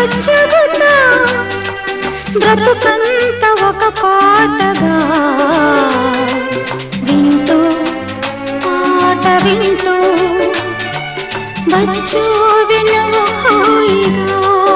చెబుతా బ్రతుకంత ఒక పాటగా వింటూ పాట వింటూ వచ్చు వినువు హాయిగా.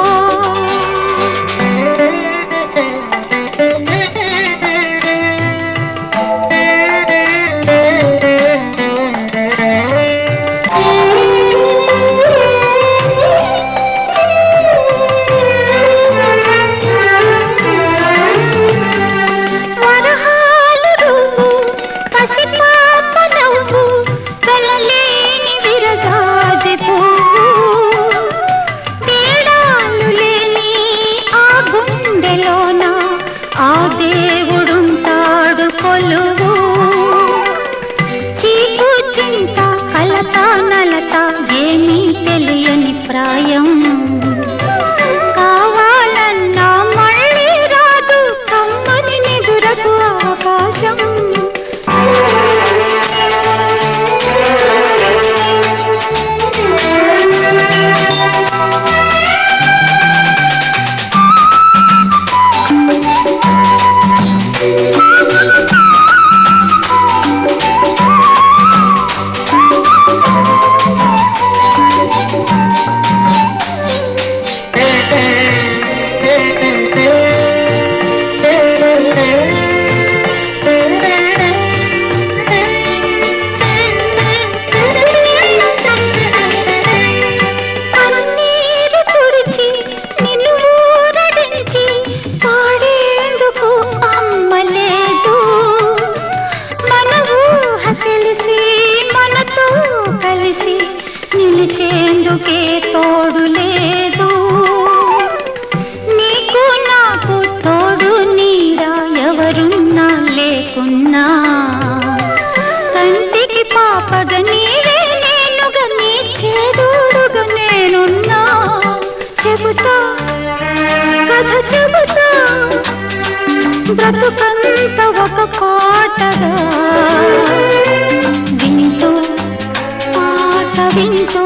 ఆ దేవుడుంటాడు కొలువు చీకు చింత కలత నలత ఏమీ తెలియని ప్రాయం కావాలన్నా మళ్ళీ రాదు కమ్మని నిదురకు అవకాశం. నిలిచేందుకే తోడు లేదు నీకు నాకు తోడు నీరా ఎవరున్నా లేకున్నా కంటికి పాపగా నీవే నేనుగా నీ చేదోడుగా నేనున్నా. చెబుతా కథ చెబుతా బ్రతుకంత ఒక పాటగా వింటూ పాట వింటూ